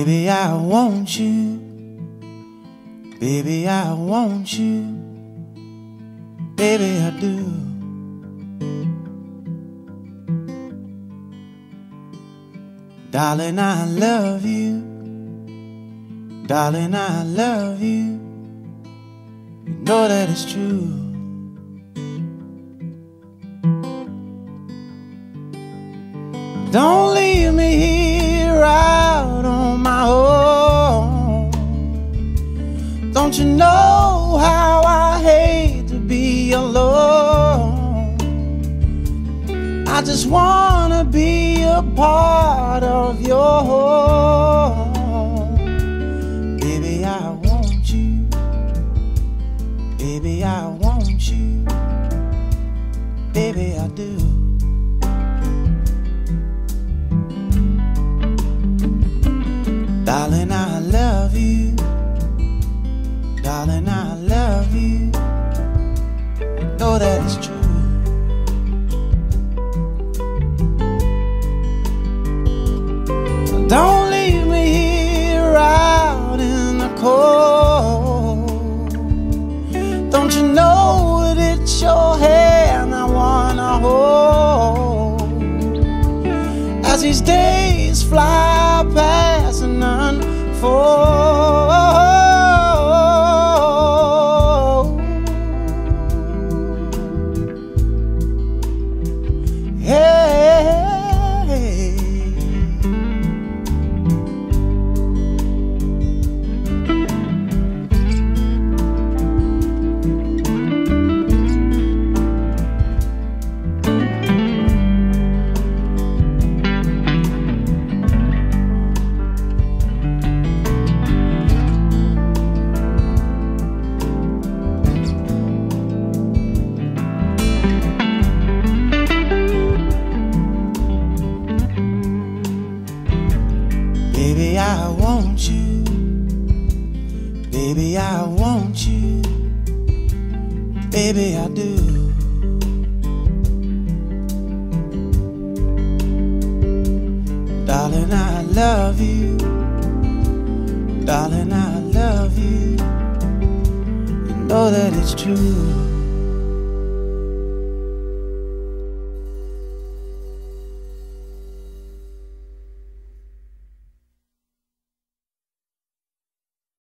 Baby, I want you. Baby, I want you. Baby, I do. Darling, I love you. Darling, I love you. You know that it's true. Don't leave me here out on my own. Don't you know how I hate to be alone? I just wanna be a part of your home. Baby, I want you. Baby, I want you. Baby, I do. Darling, I love you. Darling, I love you. You know that it's true. Don't leave me here out in the cold. Don't you know that it's your hand I wanna hold? As these days fly past and unfold. Baby, I want you. Baby, I want you. Baby, I do. Darling, I love you. Darling, I love you. You know that it's true.